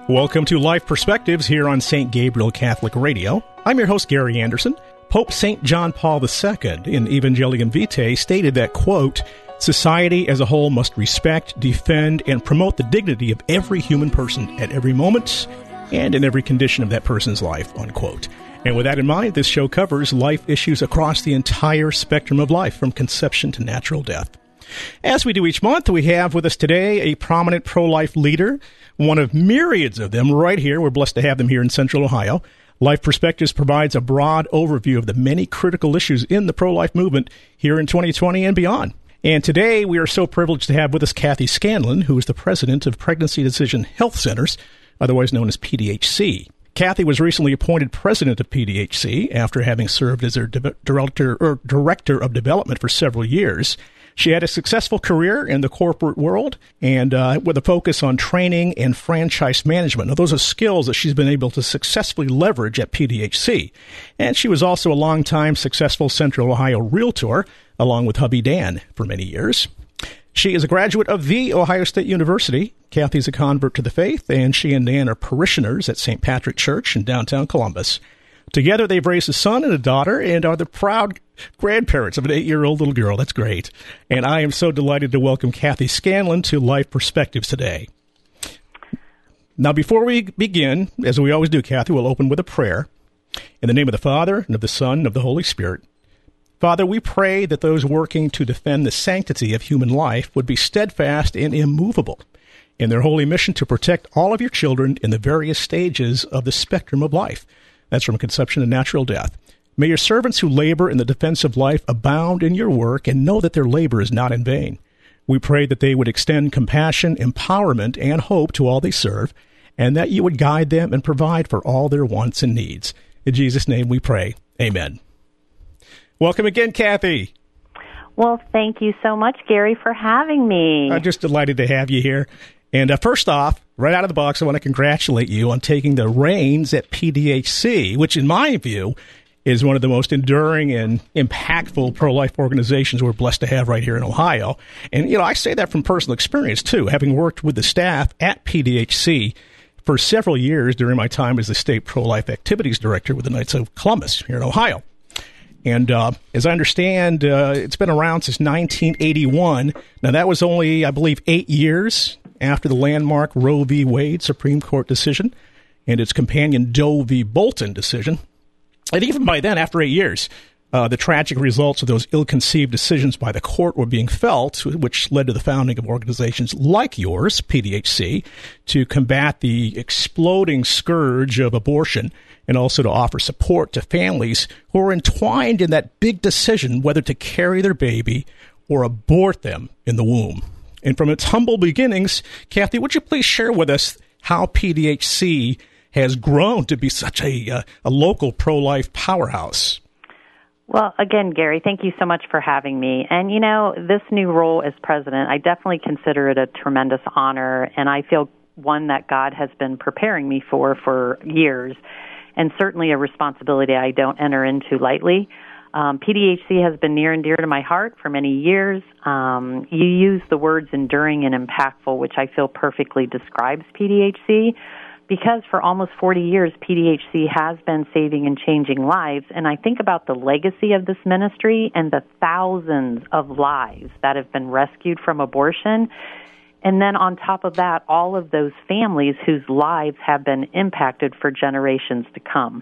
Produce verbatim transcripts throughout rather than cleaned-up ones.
Welcome to Life Perspectives here on Saint Gabriel Catholic Radio. I'm your host, Gary Anderson. Pope Saint John Paul the Second in Evangelium Vitae stated that, quote, society as a whole must respect, defend, and promote the dignity of every human person at every moment and in every condition of that person's life, unquote. And with that in mind, this show covers life issues across the entire spectrum of life, from conception to natural death. As we do each month, we have with us today a prominent pro-life leader, one of myriads of them right here. We're blessed to have them here in Central Ohio. Life Perspectives provides a broad overview of the many critical issues in the pro-life movement here in twenty twenty and beyond. And today, we are so privileged to have with us Kathy Scanlon, who is the president of Pregnancy Decision Health Centers, otherwise known as P D H C. Kathy was recently appointed president of P D H C after having served as their de- director or director of development for several years. She had a successful career in the corporate world and uh, with a focus on training and franchise management. Now, those are skills that she's been able to successfully leverage at P D H C. And she was also a longtime successful Central Ohio realtor, along with hubby Dan, for many years. She is a graduate of The Ohio State University. Kathy's a convert to the faith, and she and Dan are parishioners at Saint Patrick Church in downtown Columbus. Together, they've raised a son and a daughter and are the proud grandparents of an eight-year-old little girl. That's great. And I am so delighted to welcome Kathy Scanlon to Life Perspectives today. Now, before we begin, as we always do, Kathy, we'll open with a prayer. In the name of the Father, and of the Son, and of the Holy Spirit. Father, we pray that those working to defend the sanctity of human life would be steadfast and immovable in their holy mission to protect all of your children in the various stages of the spectrum of life. That's from conception to natural death. May your servants who labor in the defense of life abound in your work and know that their labor is not in vain. We pray that they would extend compassion, empowerment, and hope to all they serve, and that you would guide them and provide for all their wants and needs. In Jesus' name we pray. Amen. Welcome again, Kathy. Well, thank you so much, Gary, for having me. I'm just delighted to have you here. And uh, first off, right out of the box, I want to congratulate you on taking the reins at P D H C, which in my view is one of the most enduring and impactful pro-life organizations we're blessed to have right here in Ohio. And, you know, I say that from personal experience, too, having worked with the staff at P D H C for several years during my time as the state pro-life activities director with the Knights of Columbus here in Ohio. And uh, as I understand, uh, it's been around since nineteen eighty-one. Now, that was only, I believe, eight years after the landmark Roe v. Wade Supreme Court decision and its companion Doe v. Bolton decision. And even by then, after eight years, uh, the tragic results of those ill-conceived decisions by the court were being felt, which led to the founding of organizations like yours, P D H C, to combat the exploding scourge of abortion and also to offer support to families who are entwined in that big decision whether to carry their baby or abort them in the womb. And from its humble beginnings, Kathy, would you please share with us how P D H C has grown to be such a, uh, a local pro-life powerhouse? Well, again, Gary, thank you so much for having me. And, you know, this new role as president, I definitely consider it a tremendous honor, and I feel one that God has been preparing me for for years, and certainly a responsibility I don't enter into lightly. Um, P D H C has been near and dear to my heart for many years. Um, you use the words enduring and impactful, which I feel perfectly describes P D H C, because for almost forty years, P D H C has been saving and changing lives. And I think about the legacy of this ministry and the thousands of lives that have been rescued from abortion. And then on top of that, all of those families whose lives have been impacted for generations to come.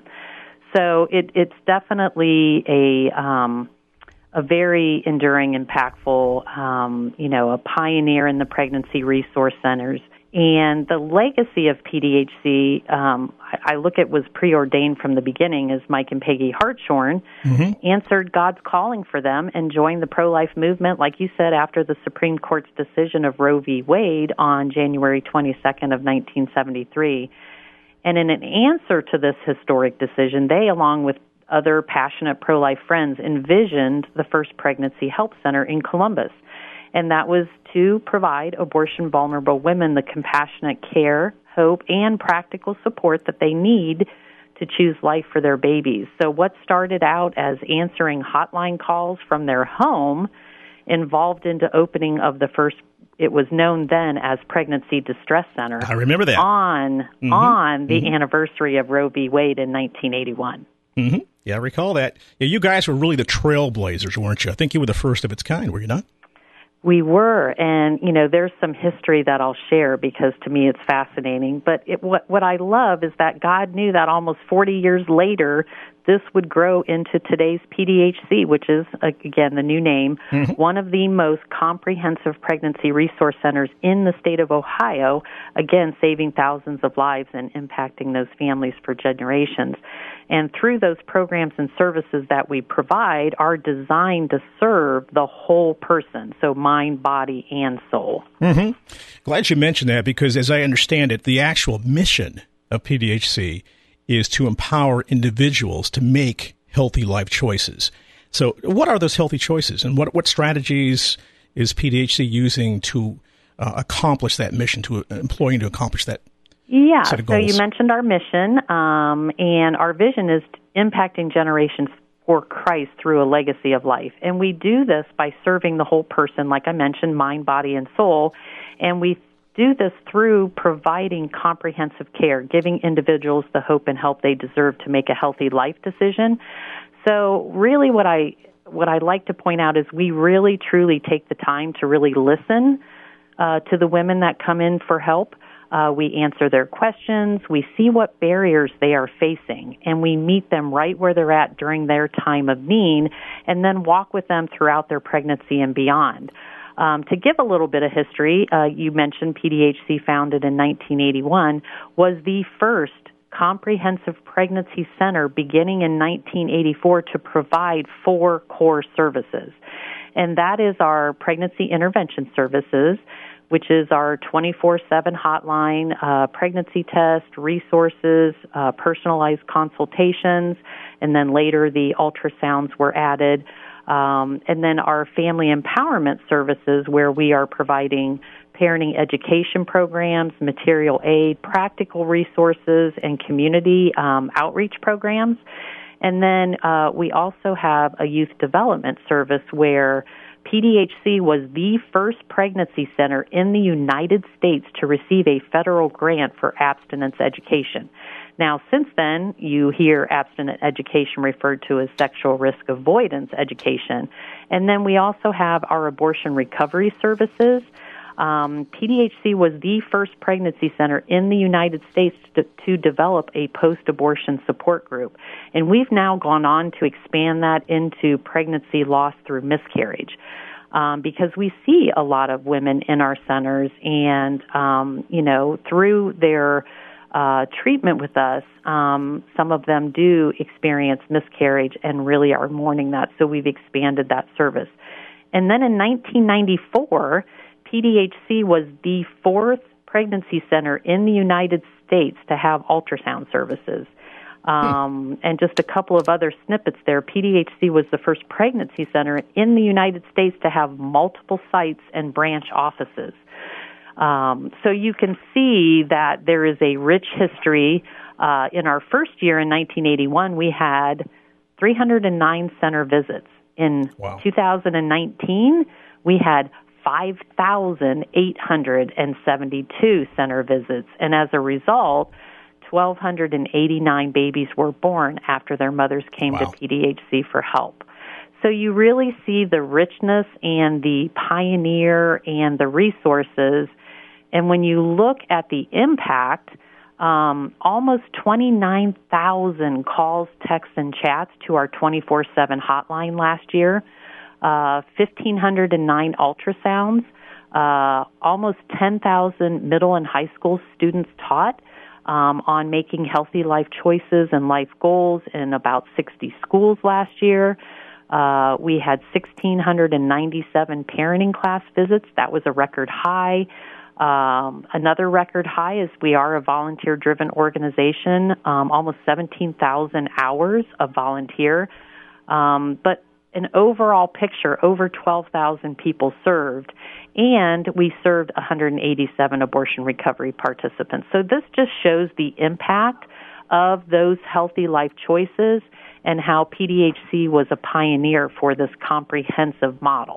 So it, it's definitely a um, a very enduring, impactful, um, you know, a pioneer in the pregnancy resource centers. And the legacy of P D H C, um, I, I look at was preordained from the beginning, as Mike and Peggy Hartshorn mm-hmm. answered God's calling for them and joined the pro-life movement, like you said, after the Supreme Court's decision of Roe v. Wade on January twenty-second of nineteen seventy-three. And in an answer to this historic decision, they, along with other passionate pro-life friends, envisioned the first pregnancy health center in Columbus. And that was to provide abortion-vulnerable women the compassionate care, hope, and practical support that they need to choose life for their babies. So what started out as answering hotline calls from their home evolved into opening of the first it was known then as Pregnancy Distress Center. I remember that. On, mm-hmm. on the mm-hmm. anniversary of Roe v. Wade in nineteen eighty-one. Mm-hmm. Yeah, I recall that. Yeah, you guys were really the trailblazers, weren't you? I think you were the first of its kind, were you not? We were, and, you know, there's some history that I'll share because to me it's fascinating. But it, what, what I love is that God knew that almost forty years later, this would grow into today's P D H C, which is, again, the new name, mm-hmm. one of the most comprehensive pregnancy resource centers in the state of Ohio, again, saving thousands of lives and impacting those families for generations. And through those programs and services that we provide are designed to serve the whole person, so mind, body, and soul. Mm-hmm. Glad you mentioned that because, as I understand it, the actual mission of P D H C is to empower individuals to make healthy life choices. So what are those healthy choices, and what, what strategies is P D H C using to uh, accomplish that mission, to uh, employing to accomplish that Yeah, set of so goals? You mentioned our mission, um, and our vision is impacting generations for Christ through a legacy of life. And we do this by serving the whole person, like I mentioned, mind, body, and soul. And we do this through providing comprehensive care, giving individuals the hope and help they deserve to make a healthy life decision. So really what I what I like to point out is we really, truly take the time to really listen uh, to the women that come in for help. Uh, we answer their questions. We see what barriers they are facing, and we meet them right where they're at during their time of need, and then walk with them throughout their pregnancy and beyond. Um, to give a little bit of history, uh, you mentioned P D H C, founded in nineteen eighty-one, was the first comprehensive pregnancy center beginning in nineteen eighty-four to provide four core services. And that is our pregnancy intervention services, which is our twenty-four seven hotline, uh, pregnancy test, resources, uh, personalized consultations, and then later the ultrasounds were added. Um, and then our family empowerment services, where we are providing parenting education programs, material aid, practical resources, and community um, outreach programs. And then uh, we also have a youth development service where P D H C was the first pregnancy center in the United States to receive a federal grant for abstinence education. Now, since then, you hear abstinence education referred to as sexual risk avoidance education. And then we also have our abortion recovery services. Um, P D H C was the first pregnancy center in the United States to, to develop a post-abortion support group. And we've now gone on to expand that into pregnancy loss through miscarriage. Um, because we see a lot of women in our centers, and, um, you know, through their uh, treatment with us, um, some of them do experience miscarriage and really are mourning that, so we've expanded that service. And then in nineteen ninety-four, P D H C was the fourth pregnancy center in the United States to have ultrasound services. Um, and just a couple of other snippets there, P D H C was the first pregnancy center in the United States to have multiple sites and branch offices. Um, so you can see that there is a rich history. Uh, in our first year in nineteen eighty-one, we had three hundred nine center visits. In wow. two thousand nineteen, we had five thousand eight hundred seventy-two center visits. And as a result, one thousand two hundred eighty-nine babies were born after their mothers came wow. to P D H C for help. So you really see the richness and the pioneer and the resources. And when you look at the impact, um, almost twenty-nine thousand calls, texts, and chats to our twenty-four seven hotline last year, uh, one thousand five hundred nine ultrasounds, uh, almost ten thousand middle and high school students taught Um, on making healthy life choices and life goals in about sixty schools last year. Uh, we had one thousand six hundred ninety-seven parenting class visits. That was a record high. Um, another record high is we are a volunteer-driven organization, um, almost seventeen thousand hours of volunteer. Um, but an overall picture, over twelve thousand people served, and we served one hundred eighty-seven abortion recovery participants. So this just shows the impact of those healthy life choices and how P D H C was a pioneer for this comprehensive model.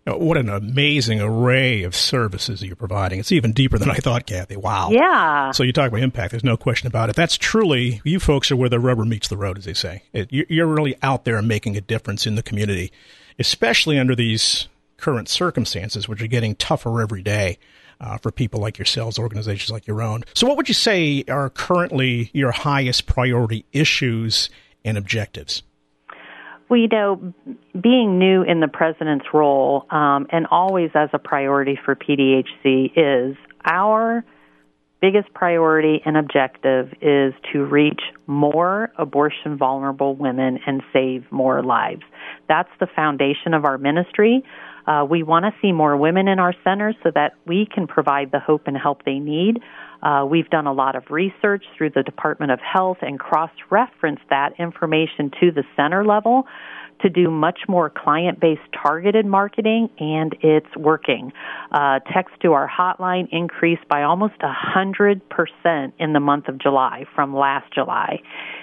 Uh, What an amazing array of services that you're providing. It's even deeper than I thought, Kathy. Wow. Yeah. So you talk about impact. There's no question about it. That's truly, you folks are where the rubber meets the road, as they say. It, you- you're really out there making a difference in the community, especially under these current circumstances, which are getting tougher every day uh, for people like yourselves, organizations like your own. So what would you say are currently your highest priority issues and objectives? Well, you know, being new in the president's role um, and always as a priority for P D H C is our biggest priority and objective is to reach more abortion vulnerable women and save more lives. That's the foundation of our ministry. Uh, we want to see more women in our centers so that we can provide the hope and help they need. Uh, we've done a lot of research through the Department of Health and cross-referenced that information to the center level to do much more client-based targeted marketing, and it's working. Uh, text to our hotline increased by almost one hundred percent in the month of July from last July.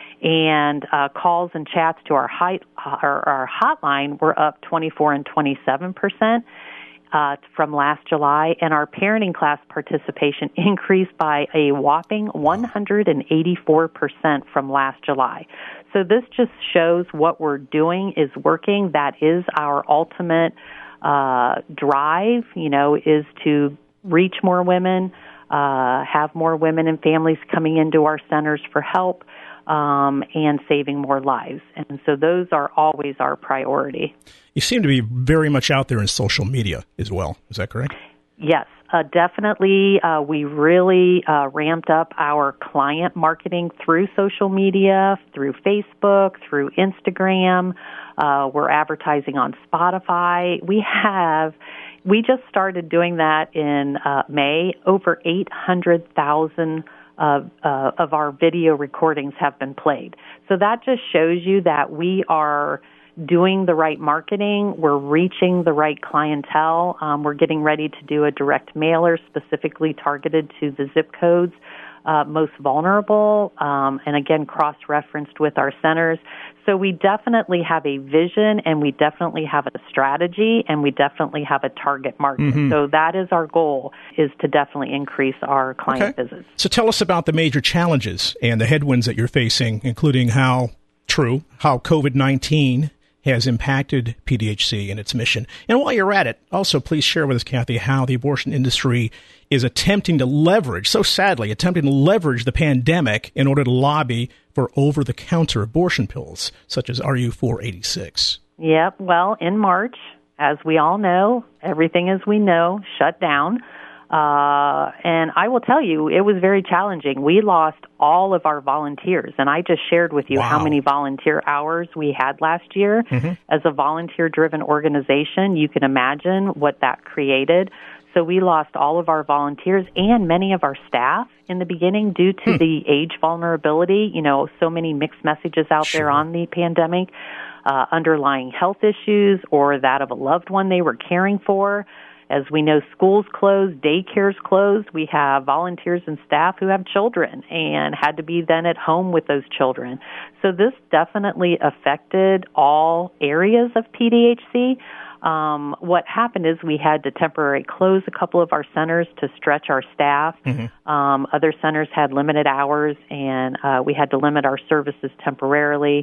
And uh, calls and chats to our, high, our, our hotline were up twenty-four and twenty-seven percent. Uh, from last July, and our parenting class participation increased by a whopping one hundred eighty-four percent from last July. So this just shows what we're doing is working. That is our ultimate uh, drive, you know, is to reach more women, uh, have more women and families coming into our centers for help, Um, and saving more lives. And so those are always our priority. You seem to be very much out there in social media as well. Is that correct? Yes, uh, definitely. Uh, we really uh, ramped up our client marketing through social media, through Facebook, through Instagram. Uh, we're advertising on Spotify. We have, we just started doing that in uh, May. Over eight hundred thousand Uh, uh, of our video recordings have been played. So that just shows you that we are doing the right marketing. We're reaching the right clientele. Um, we're getting ready to do a direct mailer specifically targeted to the zip codes uh, most vulnerable, um, and again, cross-referenced with our centers. So we definitely have a vision, and we definitely have a strategy, and we definitely have a target market. Mm-hmm. So that is our goal, is to definitely increase our client okay. visits. So tell us about the major challenges and the headwinds that you're facing, including how, true, how COVID nineteen has impacted P D H C and its mission. And while you're at it, also please share with us, Kathy, how the abortion industry is attempting to leverage, so sadly, attempting to leverage the pandemic in order to lobby for over-the-counter abortion pills, such as R U four eighty-six. Yep. Well, in March, as we all know, everything as we know shut down. Uh, and I will tell you, it was very challenging. We lost all of our volunteers, and I just shared with you wow. how many volunteer hours we had last year. Mm-hmm. As a volunteer-driven organization, you can imagine what that created. So we lost all of our volunteers and many of our staff in the beginning due to hmm. the age vulnerability. You know, so many mixed messages out sure. there on the pandemic, uh, underlying health issues or that of a loved one they were caring for. As we know, schools closed, daycares closed. We have volunteers and staff who have children and had to be then at home with those children. So this definitely affected all areas of P D H C. Um, what happened is we had to temporarily close a couple of our centers to stretch our staff. Mm-hmm. Um, other centers had limited hours, and uh, we had to limit our services temporarily.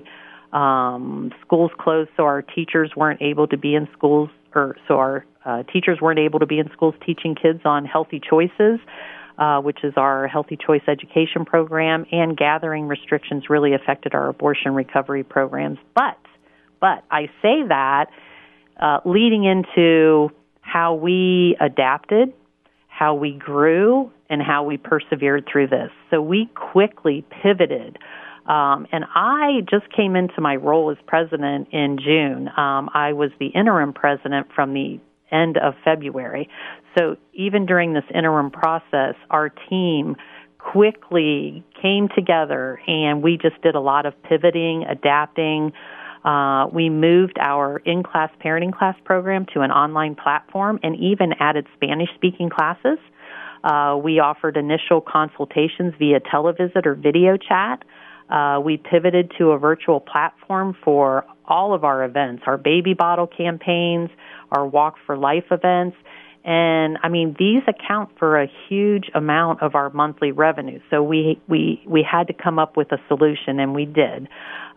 Um, schools closed, so our teachers weren't able to be in schools, or so our uh, teachers weren't able to be in schools teaching kids on healthy choices, uh, which is our Healthy Choice Education program, and gathering restrictions really affected our abortion recovery programs. But, but I say that uh, leading into how we adapted, how we grew, and how we persevered through this. So we quickly pivoted. Um, and I just came into my role as president in June. Um, I was the interim president from the end of February. So even during this interim process, our team quickly came together, and we just did a lot of pivoting, adapting. Uh, we moved our in-class parenting class program to an online platform and even added Spanish-speaking classes. Uh, we offered initial consultations via televisit or video chat. Uh, we pivoted to a virtual platform for all of our events, our baby bottle campaigns, our Walk for Life events. And, I mean, these account for a huge amount of our monthly revenue. So we, we, we had to come up with a solution, and we did.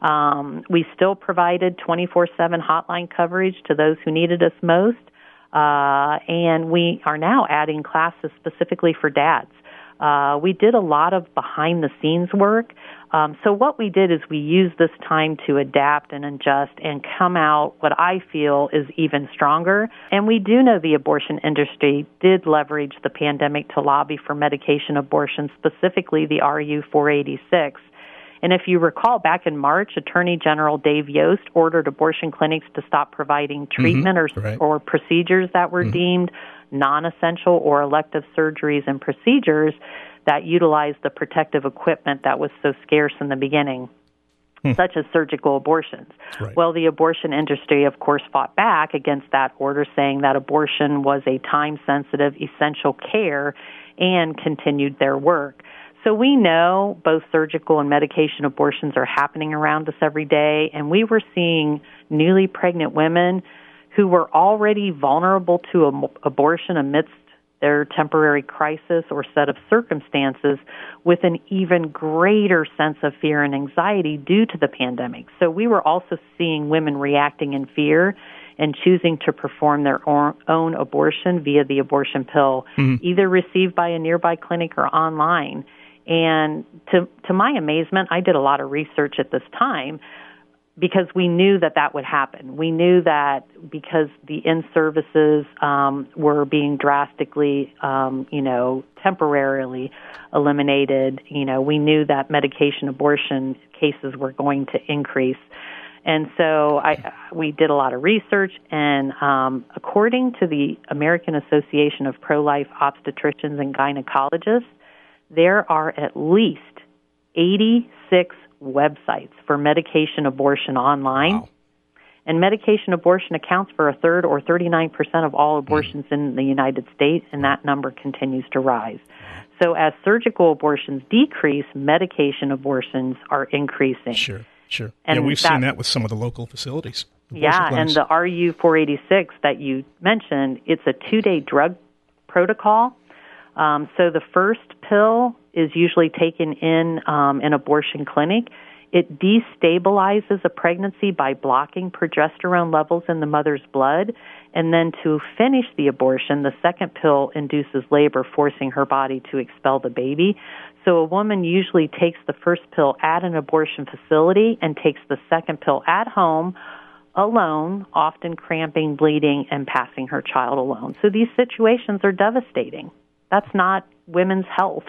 Um, we still provided twenty-four seven hotline coverage to those who needed us most. Uh, and we are now adding classes specifically for dads. Uh, we did a lot of behind-the-scenes work. Um, so what we did is we used this time to adapt and adjust and come out what I feel is even stronger. And we do know the abortion industry did leverage the pandemic to lobby for medication abortion, specifically the R U four eighty-six. And if you recall, back in March, Attorney General Dave Yost ordered abortion clinics to stop providing treatment mm-hmm, or, right. or procedures that were mm-hmm. deemed non-essential or elective surgeries and procedures that utilized the protective equipment that was so scarce in the beginning, hmm. such as surgical abortions. Right. Well, the abortion industry, of course, fought back against that order, saying that abortion was a time-sensitive, essential care, and continued their work. So we know both surgical and medication abortions are happening around us every day, and we were seeing newly pregnant women who were already vulnerable to ab- abortion amidst their temporary crisis or set of circumstances with an even greater sense of fear and anxiety due to the pandemic. So we were also seeing women reacting in fear and choosing to perform their own abortion via the abortion pill, mm-hmm. either received by a nearby clinic or online. And to to my amazement, I did a lot of research at this time because we knew that that would happen. We knew that because the in-services um, were being drastically, um, you know, temporarily eliminated, you know, we knew that medication abortion cases were going to increase. And so I, we did a lot of research, and um, according to the American Association of Pro-Life Obstetricians and Gynecologists, there are at least eighty-six websites for medication abortion online. Wow. And medication abortion accounts for a third or thirty-nine percent of all abortions mm. in the United States, and that number continues to rise. So as surgical abortions decrease, medication abortions are increasing. Sure, sure. And yeah, we've that, seen that with some of the local facilities. Yeah, clinics. And the R U four eighty-six that you mentioned, it's a two-day drug protocol. Um, so the first pill is usually taken in um, an abortion clinic. It destabilizes a pregnancy by blocking progesterone levels in the mother's blood. And then to finish the abortion, the second pill induces labor, forcing her body to expel the baby. So a woman usually takes the first pill at an abortion facility and takes the second pill at home alone, often cramping, bleeding, and passing her child alone. So these situations are devastating. That's not women's health.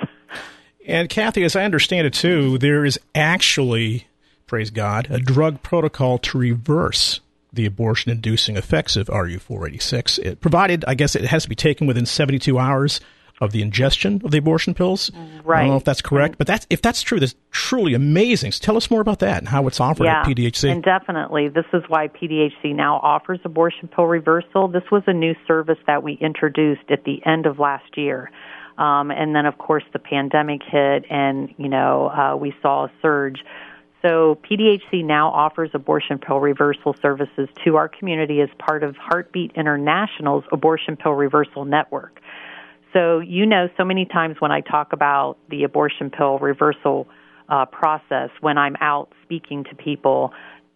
And Kathy, as I understand it too, there is actually, praise God, a drug protocol to reverse the abortion-inducing effects of R U four eighty-six. It provided, I guess it has to be taken within seventy-two hours of the ingestion of the abortion pills. Right. I don't know if that's correct, but that's, if that's true, that's truly amazing. So tell us more about that and how it's offered yeah, at P D H C. And definitely, this is why P D H C now offers abortion pill reversal. This was a new service that we introduced at the end of last year. Um, and then, of course, the pandemic hit, and, you know, uh, we saw a surge. So P D H C now offers abortion pill reversal services to our community as part of Heartbeat International's Abortion Pill Reversal Network. So, you know, so many times when I talk about the abortion pill reversal uh, process, when I'm out speaking to people,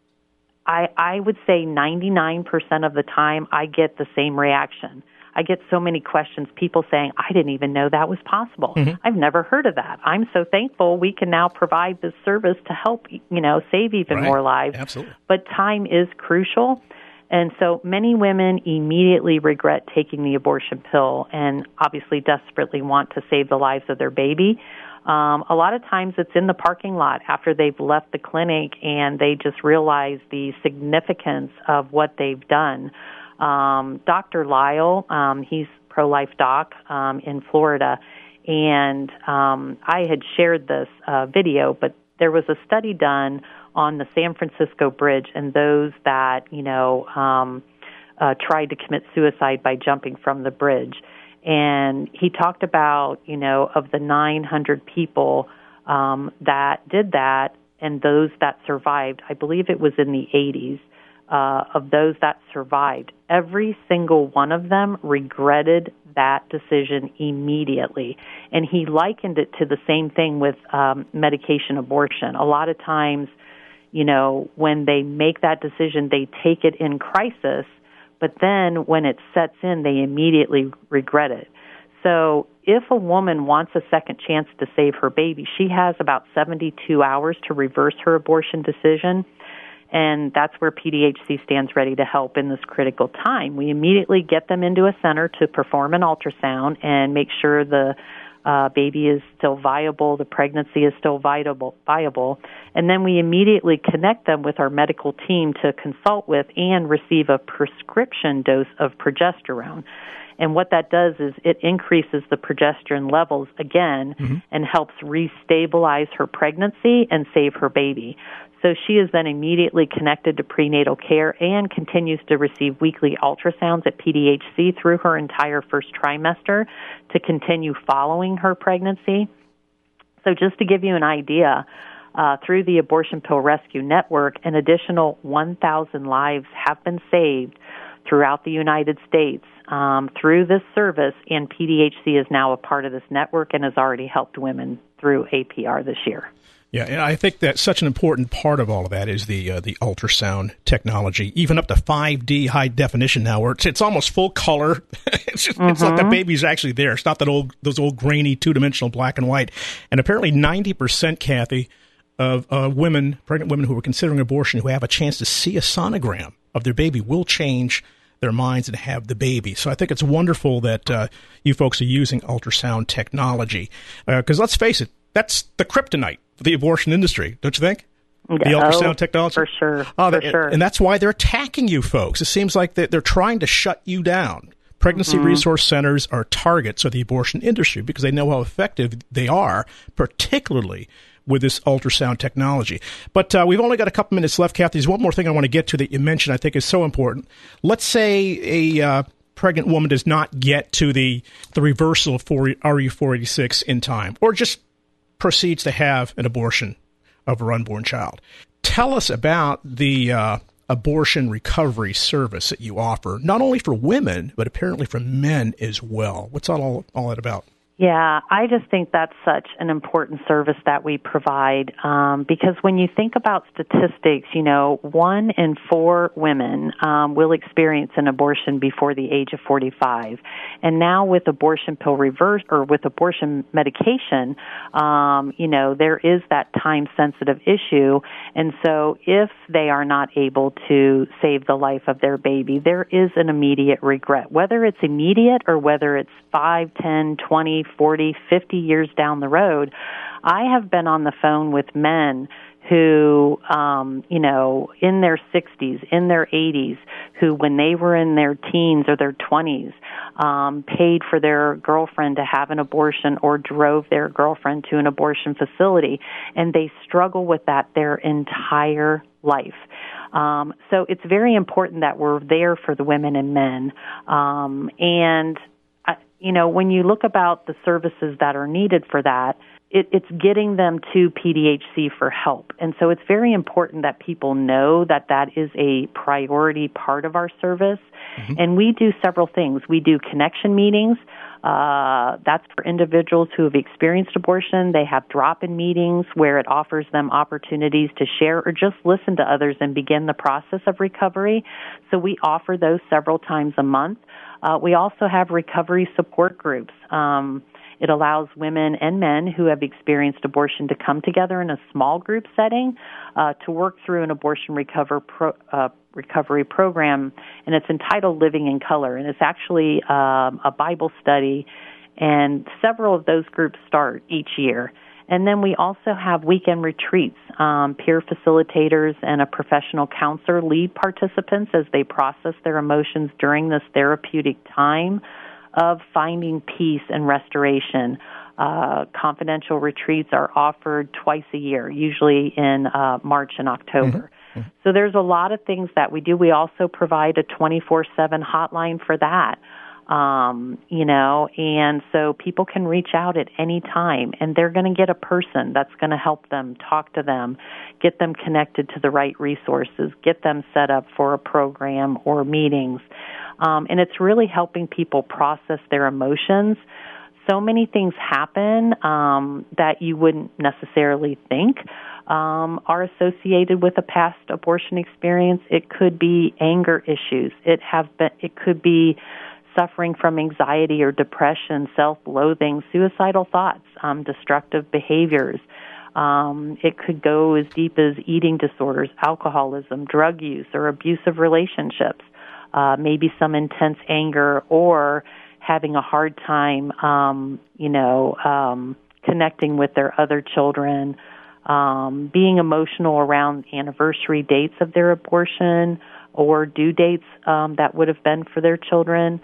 I, I would say ninety-nine percent of the time I get the same reaction. I get so many questions, people saying, I didn't even know that was possible. Mm-hmm. I've never heard of that. I'm so thankful we can now provide this service to help, you know, save even right. more lives. Absolutely. But time is crucial. And so many women immediately regret taking the abortion pill and obviously desperately want to save the lives of their baby. Um, a lot of times it's in the parking lot after they've left the clinic and they just realize the significance of what they've done. Um, Doctor Lyle, um, he's pro-life doc um, in Florida, and um, I had shared this uh, video, but there was a study done on the San Francisco Bridge and those that, you know, um, uh, tried to commit suicide by jumping from the bridge. And he talked about, you know, of the nine hundred people um, that did that and those that survived, I believe it was in the eighties, uh, of those that survived, every single one of them regretted that decision immediately. And he likened it to the same thing with um, medication abortion. A lot of times, you know, when they make that decision, they take it in crisis, but then when it sets in, they immediately regret it. So if a woman wants a second chance to save her baby, she has about seventy-two hours to reverse her abortion decision. And that's where P D H C stands ready to help in this critical time. We immediately get them into a center to perform an ultrasound and make sure the uh, baby is still viable, the pregnancy is still viable, viable. And then we immediately connect them with our medical team to consult with and receive a prescription dose of progesterone. And what that does is it increases the progesterone levels again mm-hmm. and helps restabilize her pregnancy and save her baby. So she is then immediately connected to prenatal care and continues to receive weekly ultrasounds at P D H C through her entire first trimester to continue following her pregnancy. So just to give you an idea, uh, through the Abortion Pill Rescue Network, an additional one thousand lives have been saved throughout the United States um, through this service, and P D H C is now a part of this network and has already helped women through A P R this year. Yeah, and I think that such an important part of all of that is the uh, the ultrasound technology, even up to five D high definition now, where it's, it's almost full color. it's just, mm-hmm. it's like the baby's actually there. It's not that old those old grainy two dimensional black and white. And apparently ninety percent, Kathy, of uh, women, pregnant women who are considering abortion, who have a chance to see a sonogram of their baby, will change their minds and have the baby. So I think it's wonderful that uh, you folks are using ultrasound technology, because uh, let's face it, that's the kryptonite for the abortion industry, don't you think? The ultrasound oh, technology? For sure, oh, for that, sure. And that's why they're attacking you folks. It seems like they're trying to shut you down. Pregnancy mm-hmm. resource centers are targets of the abortion industry because they know how effective they are, particularly with this ultrasound technology. But uh, we've only got a couple minutes left, Kathy. There's one more thing I want to get to that you mentioned I think is so important. Let's say a uh, pregnant woman does not get to the, the reversal of R U four eighty-six in time, or just proceeds to have an abortion of her unborn child. Tell us about the uh, abortion recovery service that you offer, not only for women, but apparently for men as well. What's all, all that about? Yeah, I just think that's such an important service that we provide um, because when you think about statistics, you know, one in four women um, will experience an abortion before the age of forty-five. And now with abortion pill reverse or with abortion medication, um, you know, there is that time-sensitive issue. And so if they are not able to save the life of their baby, there is an immediate regret, whether it's immediate or whether it's five, ten, twenty, forty, fifty years down the road. I have been on the phone with men who, um, you know, in their sixties, in their eighties, who when they were in their teens or their twenties, um, paid for their girlfriend to have an abortion or drove their girlfriend to an abortion facility, and they struggle with that their entire life. Um, so it's very important that we're there for the women and men. Um, and You know, when you look about the services that are needed for that, it, it's getting them to P D H C for help. And so it's very important that people know that that is a priority part of our service. Mm-hmm. And we do several things. We do connection meetings. Uh, that's for individuals who have experienced abortion. They have drop-in meetings where it offers them opportunities to share or just listen to others and begin the process of recovery. So we offer those several times a month. Uh, we also have recovery support groups. Um, it allows women and men who have experienced abortion to come together in a small group setting uh, to work through an abortion recover pro, uh, recovery program, and it's entitled Living in Color, and it's actually um, a Bible study, and several of those groups start each year. And then we also have weekend retreats. Um, peer facilitators and a professional counselor lead participants as they process their emotions during this therapeutic time of finding peace and restoration. Uh, confidential retreats are offered twice a year, usually in uh, March and October. Mm-hmm. Mm-hmm. So there's a lot of things that we do. We also provide a twenty-four seven hotline for that. Um, you know, and so people can reach out at any time, and they're going to get a person that's going to help them, talk to them, get them connected to the right resources, get them set up for a program or meetings. Um, and it's really helping people process their emotions. So many things happen um, that you wouldn't necessarily think um, are associated with a past abortion experience. It could be anger issues. It have been. It could be suffering from anxiety or depression, self-loathing, suicidal thoughts, um, destructive behaviors. Um, it could go as deep as eating disorders, alcoholism, drug use, or abusive relationships. Uh, maybe some intense anger or having a hard time, um, you know, um, connecting with their other children, um, being emotional around anniversary dates of their abortion or due dates um, that would have been for their children.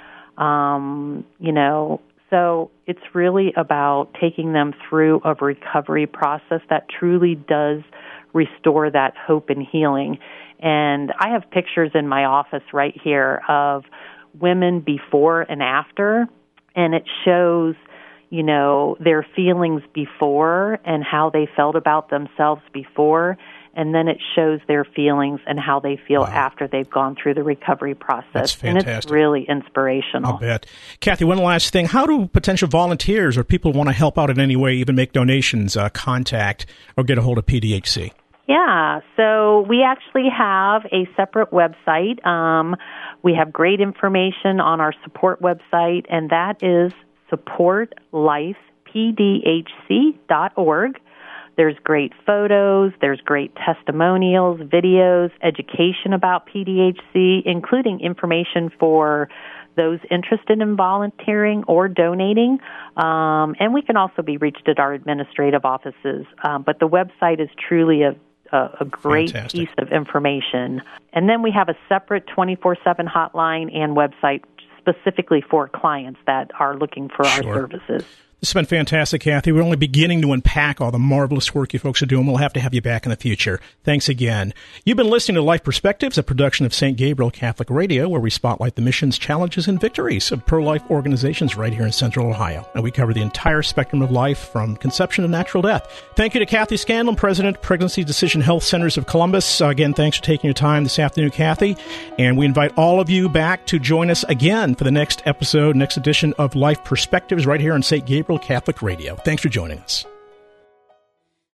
Um, you know, so it's really about taking them through a recovery process that truly does restore that hope and healing. And I have pictures in my office right here of women before and after, and it shows, you know, their feelings before and how they felt about themselves before, and then it shows their feelings and how they feel wow. after they've gone through the recovery process. That's fantastic. And it's really inspirational. I'll bet. Kathy, one last thing. How do potential volunteers or people who want to help out in any way, even make donations, uh, contact or get a hold of P D H C? Yeah, so we actually have a separate website. Um, we have great information on our support website, and that is support life p d h c dot org. There's great photos, there's great testimonials, videos, education about P D H C, including information for those interested in volunteering or donating. Um, and we can also be reached at our administrative offices. Um, but the website is truly a, a, a great Fantastic. piece of information. And then we have a separate twenty-four seven hotline and website specifically for clients that are looking for Sure. our services. This has been fantastic, Kathy. We're only beginning to unpack all the marvelous work you folks are doing. We'll have to have you back in the future. Thanks again. You've been listening to Life Perspectives, a production of Saint Gabriel Catholic Radio, where we spotlight the missions, challenges, and victories of pro-life organizations right here in Central Ohio. And we cover the entire spectrum of life from conception to natural death. Thank you to Kathy Scanlon, President, Pregnancy Decision Health Centers of Columbus. Uh, again, thanks for taking your time this afternoon, Kathy. And we invite all of you back to join us again for the next episode, next edition of Life Perspectives right here on Saint Gabriel Catholic Radio. Thanks for joining us.